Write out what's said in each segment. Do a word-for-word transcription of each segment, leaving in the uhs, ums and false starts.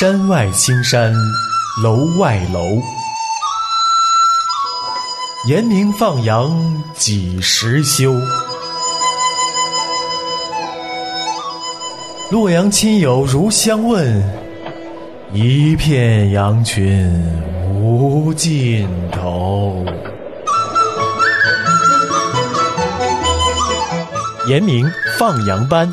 山外青山楼外楼，严明放羊几时休？洛阳亲友如相问，一片羊群无尽头。严明放羊班。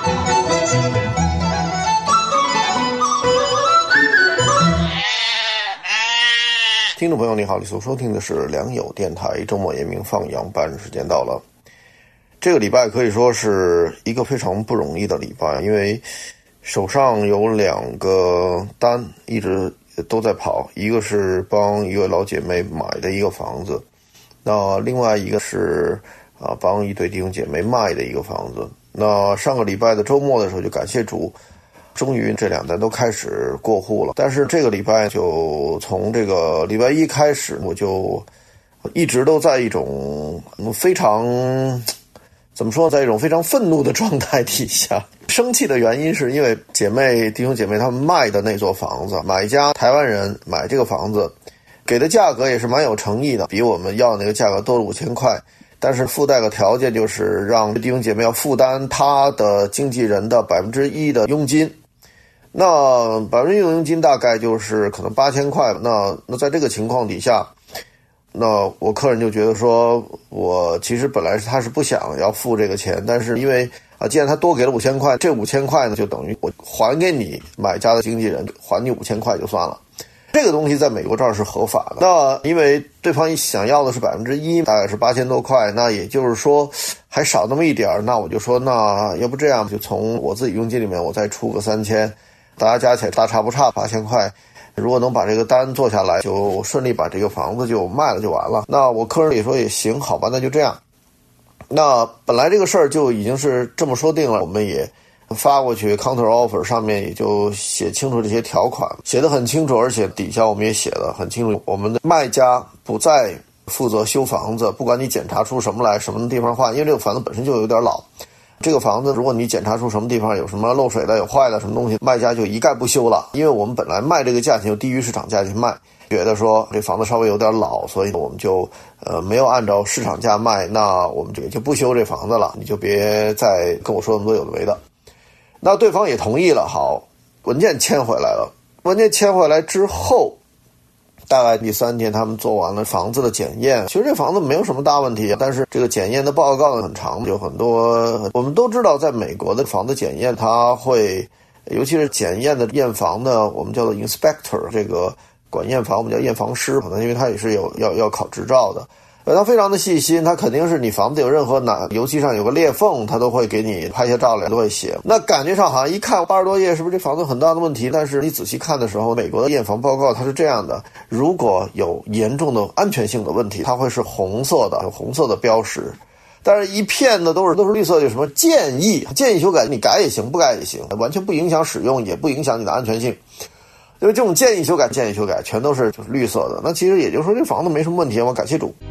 听众朋友你好，你所收听的是良友电台周末严明放羊班，时间到了。这个礼拜可以说是一个非常不容易的礼拜，因为手上有两个单一直都在跑，一个是帮一位老姐妹买的一个房子，那另外一个是啊帮一对弟兄姐妹卖的一个房子。那上个礼拜的周末的时候，就感谢主，终于这两单都开始过户了。但是这个礼拜就从这个礼拜一开始，我就一直都在一种非常怎么说，在一种非常愤怒的状态底下。生气的原因是因为姐妹弟兄姐妹他们卖的那座房子，买家台湾人买这个房子给的价格也是蛮有诚意的，比我们要那个价格多了五千块，但是附带个条件，就是让弟兄姐妹要负担他的经纪人的百分之一的佣金。那百分之一的佣金大概就是可能八千块。那那在这个情况底下，那我客人就觉得说，我其实本来是他是不想要付这个钱，但是因为啊，既然他多给了五千块，这五千块呢就等于我还给你买家的经纪人，还你五千块就算了。这个东西在美国这儿是合法的。那因为对方想要的是百分之一，大概是八千多块，那也就是说还少那么一点，那我就说，那要不这样，就从我自己佣金里面我再出个三千，大家加起来大差不差八千块。如果能把这个单做下来，就顺利把这个房子就卖了就完了。那我客人也说也行，好吧，那就这样。那本来这个事儿就已经是这么说定了，我们也发过去 counter offer， 上面也就写清楚这些条款，写得很清楚，而且底下我们也写得很清楚，我们的卖家不再负责修房子，不管你检查出什么来，什么地方坏，因为这个房子本身就有点老，这个房子如果你检查出什么地方有什么漏水的，有坏的什么东西，卖家就一概不修了。因为我们本来卖这个价钱就低于市场价钱卖，觉得说这房子稍微有点老，所以我们就呃没有按照市场价卖，那我们就就不修这房子了，你就别再跟我说那么多有的没的。那对方也同意了，好，文件签回来了。文件签回来之后，大概第三天他们做完了房子的检验。其实这房子没有什么大问题，但是这个检验的报告很长，有很多我们都知道，在美国的房子检验，它会尤其是检验的验房的，我们叫做 inspector， 这个管验房我们叫验房师，可能因为他也是有要要考执照的。他非常的细心，他肯定是你房子有任何哪油漆上有个裂缝，他都会给你拍些照来，都会写。那感觉上好像一看八十多页，是不是这房子很大的问题？但是你仔细看的时候，美国的验房报告它是这样的：如果有严重的安全性的问题，它会是红色的，有红色的标识。但是一片的都是都是绿色的，有什么建议建议修改，你改也行，不改也行，完全不影响使用，也不影响你的安全性。因为这种建议修改建议修改全都是就是绿色的。那其实也就是说这房子没什么问题，我感谢主。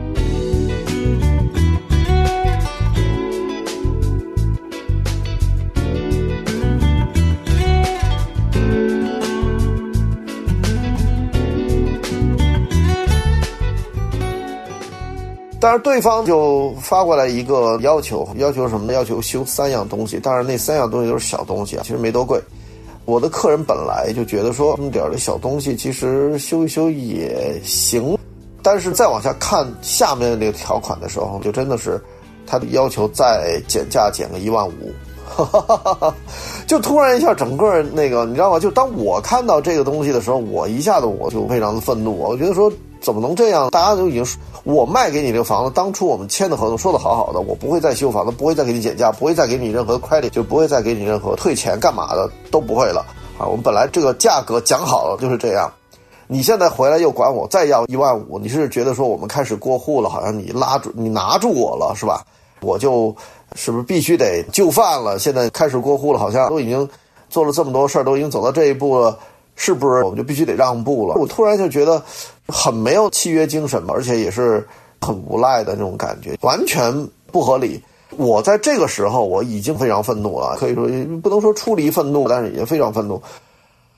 但是对方就发过来一个要求，要求什么呢？要求修三样东西，当然那三样东西都是小东西啊，其实没多贵。我的客人本来就觉得说这么点的小东西其实修一修也行，但是再往下看下面的那个条款的时候，就真的是他的要求再减价减个一万五，就突然一下整个那个你知道吗？就当我看到这个东西的时候，我一下子我就非常的愤怒，我觉得说怎么能这样？大家都已经我卖给你这个房子，当初我们签的合同说的好好的，我不会再修房子，不会再给你减价，不会再给你任何 credit， 就不会再给你任何退钱干嘛的，都不会了啊！我们本来这个价格讲好了就是这样，你现在回来又管我再要一万五，你是觉得说我们开始过户了，好像你拉住你拿住我了是吧？我就是不是必须得就范了？现在开始过户了，好像都已经做了这么多事儿，都已经走到这一步了。是不是我们就必须得让步了？我突然就觉得很没有契约精神，而且也是很无赖的那种感觉，完全不合理。我在这个时候我已经非常愤怒了，可以说不能说出离愤怒，但是也非常愤怒。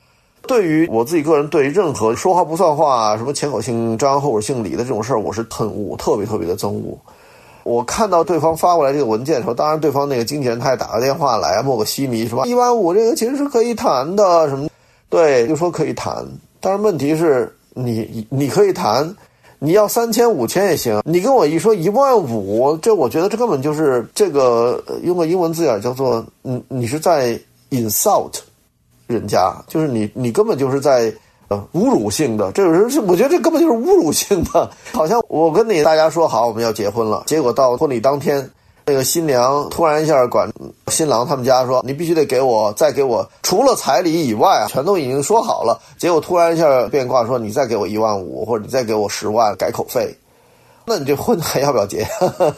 对于我自己个人，对任何说话不算话，什么前口姓张后口姓李的这种事儿，我是恨恶，特别特别的憎恶。我看到对方发过来这个文件的时候，当然对方那个经纪人他也打个电话来，莫个西尼什么一万五这个其实是可以谈的，什么对，就说可以谈。但是问题是你你可以谈，你要三千五千也行，你跟我一说一万五，这我觉得这根本就是这个用个英文字眼叫做你你是在 insult 人家，就是你你根本就是在呃侮辱性的，这个是我觉得这根本就是侮辱性的。好像我跟你大家说好我们要结婚了，结果到婚礼当天，那个新娘突然一下管新郎他们家说你必须得给我再给我除了彩礼以外啊，全都已经说好了，结果突然一下变卦说你再给我一万五，或者你再给我十万改口费。那你这婚还要不要结？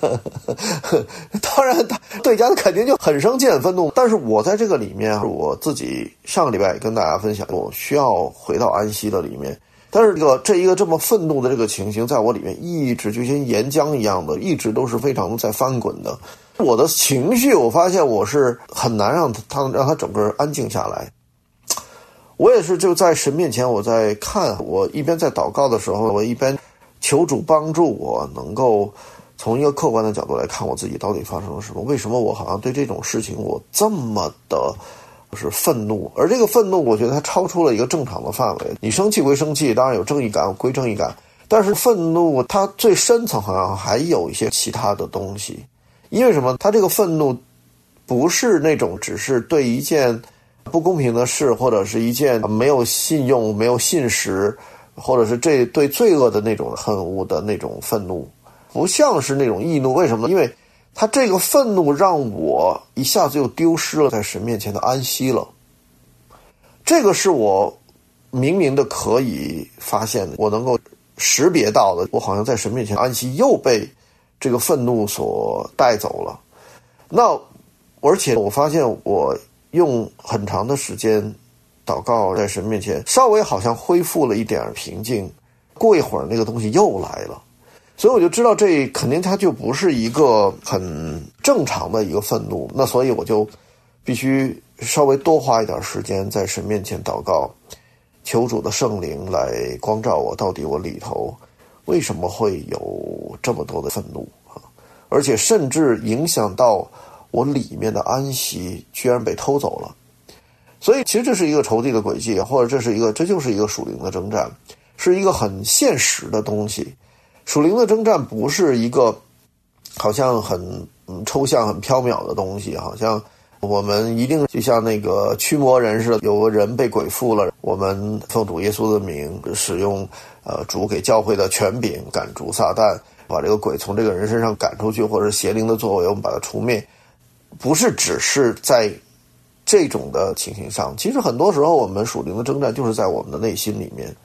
当然对家肯定就很生气很愤怒。但是我在这个里面，我自己上个礼拜也跟大家分享，我需要回到安息的里面。但是这个这一个这么愤怒的这个情形在我里面一直就像岩浆一样的，一直都是非常在翻滚的。我的情绪我发现我是很难让他让他整个安静下来。我也是就在神面前，我在看，我一边在祷告的时候，我一边求主帮助我能够从一个客观的角度来看我自己到底发生了什么，为什么我好像对这种事情我这么的是愤怒，而这个愤怒我觉得它超出了一个正常的范围。你生气归生气，当然有正义感归正义感，但是愤怒它最深层好像还有一些其他的东西。因为什么？它这个愤怒不是那种只是对一件不公平的事，或者是一件没有信用没有信实，或者是这对罪恶的那种恨恶的那种愤怒，不像是那种易怒。为什么？因为他这个愤怒让我一下子又丢失了在神面前的安息了。这个是我明明的可以发现的，我能够识别到的，我好像在神面前安息又被这个愤怒所带走了。那而且我发现我用很长的时间祷告在神面前，稍微好像恢复了一点平静，过一会儿那个东西又来了。所以我就知道这肯定它就不是一个很正常的一个愤怒，那所以我就必须稍微多花一点时间在神面前祷告，求主的圣灵来光照我，到底我里头为什么会有这么多的愤怒啊？而且甚至影响到我里面的安息居然被偷走了。所以其实这是一个仇敌的诡计，或者这是一个这就是一个属灵的征战，是一个很现实的东西。属灵的征战不是一个好像很、嗯、抽象很缥缈的东西，好像我们一定就像那个驱魔人似的，有个人被鬼附了，我们奉主耶稣的名使用呃主给教会的权柄赶逐撒旦，把这个鬼从这个人身上赶出去，或者是邪灵的作为我们把它除灭。不是只是在这种的情形上，其实很多时候我们属灵的征战就是在我们的内心里面。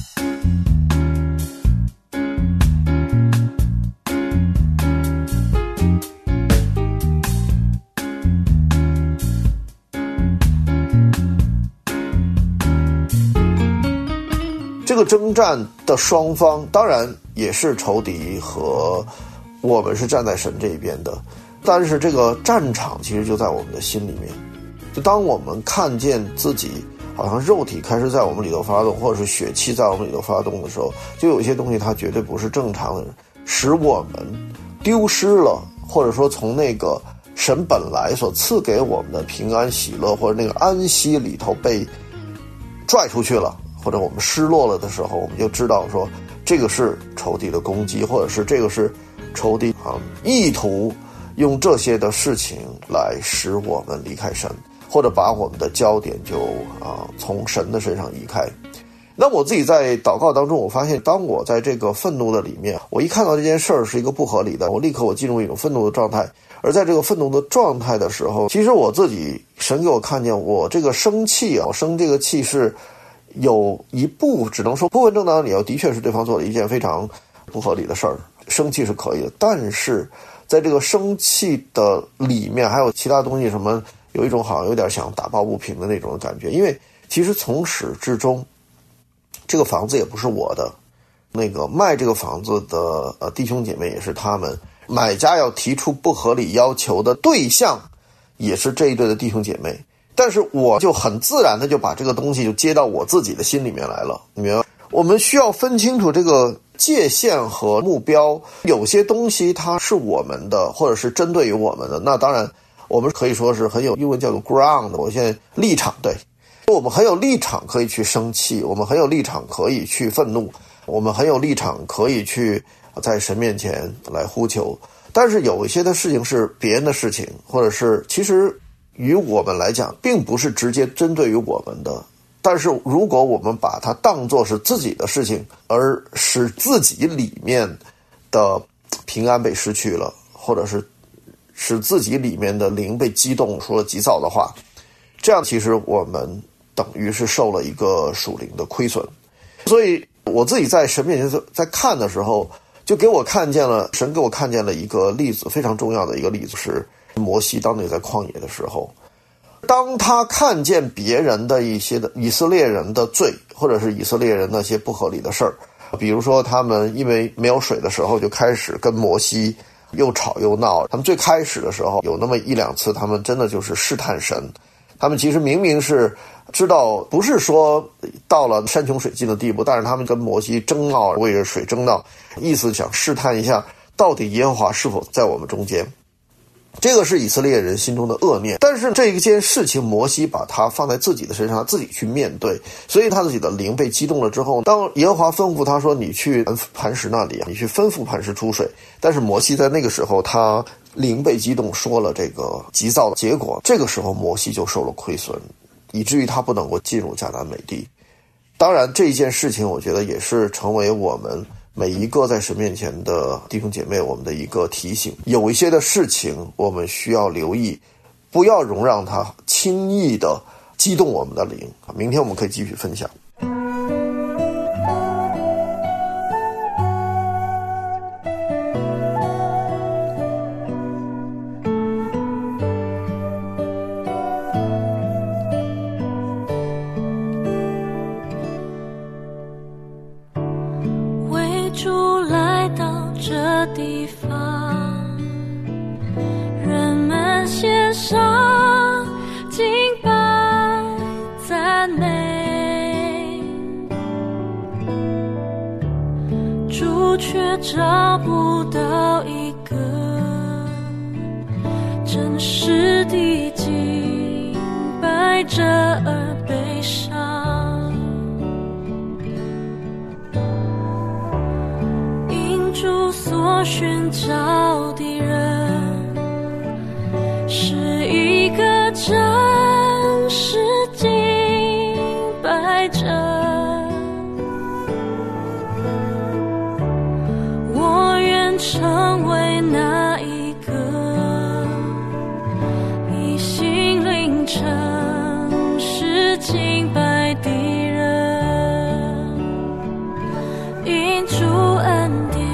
这个征战的双方当然也是仇敌和我们是站在神这一边的，但是这个战场其实就在我们的心里面。就当我们看见自己好像肉体开始在我们里头发动，或者是血气在我们里头发动的时候，就有一些东西它绝对不是正常的，使我们丢失了，或者说从那个神本来所赐给我们的平安喜乐或者那个安息里头被拽出去了，或者我们失落了的时候，我们就知道说这个是仇敌的攻击，或者是这个是仇敌啊意图用这些的事情来使我们离开神，或者把我们的焦点就啊从神的身上移开。那我自己在祷告当中，我发现当我在这个愤怒的里面，我一看到这件事儿是一个不合理的，我立刻我进入一种愤怒的状态。而在这个愤怒的状态的时候，其实我自己神给我看见，我这个生气啊，我生这个气是有一部只能说部分正当的理由，的确是对方做了一件非常不合理的事儿，生气是可以的。但是在这个生气的里面还有其他东西，什么有一种好像有点想打抱不平的那种感觉。因为其实从始至终这个房子也不是我的，那个卖这个房子的呃弟兄姐妹也是他们，买家要提出不合理要求的对象也是这一对的弟兄姐妹。 但是我就很自然的就把这个东西就接到我自己的心里面来了，你明白？我们需要分清楚这个界限和目标，有些东西它是我们的，或者是针对于我们的，那当然我们可以说是很有英文叫做 ground， 我现在立场，对，我们很有立场可以去生气，我们很有立场可以去愤怒，我们很有立场可以去在神面前来呼求。但是有一些的事情是别人的事情，或者是其实于我们来讲并不是直接针对于我们的，但是如果我们把它当作是自己的事情，而使自己里面的平安被失去了，或者是使自己里面的灵被激动，说了急躁的话，这样其实我们等于是受了一个属灵的亏损。所以我自己在神面前在看的时候，就给我看见了，神给我看见了一个例子，非常重要的一个例子，是摩西当年在旷野的时候，当他看见别人的一些的以色列人的罪，或者是以色列人那些不合理的事儿，比如说他们因为没有水的时候就开始跟摩西又吵又闹，他们最开始的时候有那么一两次他们真的就是试探神，他们其实明明是知道不是说到了山穷水尽的地步，但是他们跟摩西争闹，为着水争闹，意思想试探一下到底耶和华是否在我们中间。这个是以色列人心中的恶念，但是这一件事情摩西把它放在自己的身上，他自己去面对，所以他自己的灵被激动了之后，当耶和华吩咐他说你去磐石那里，你去吩咐磐石出水，但是摩西在那个时候他灵被激动说了这个急躁的结果，这个时候摩西就受了亏损，以至于他不能够进入迦南美地。当然这一件事情我觉得也是成为我们每一个在神面前的弟兄姐妹我们的一个提醒，有一些的事情我们需要留意，不要容让它轻易的激动我们的灵。明天我们可以继续分享。 主来到这地方，人们献上敬拜赞美，主却找不到一个真实的敬拜者而悲伤。主所寻找的人是一个真实敬拜者，我愿成为那一个以心灵诚实敬拜的人，因主恩典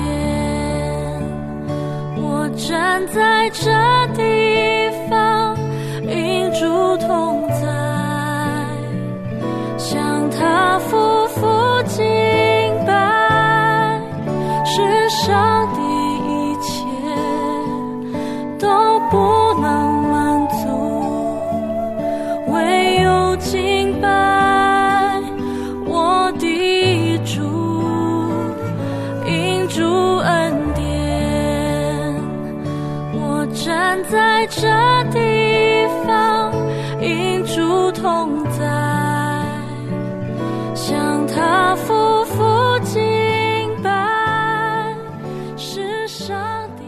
站在这地方，因主同在，向他夫妇敬拜，世上的一切都不能满足，唯有敬拜我的主，因主恩典站在这地方，因主同在，向他夫妇敬拜，世上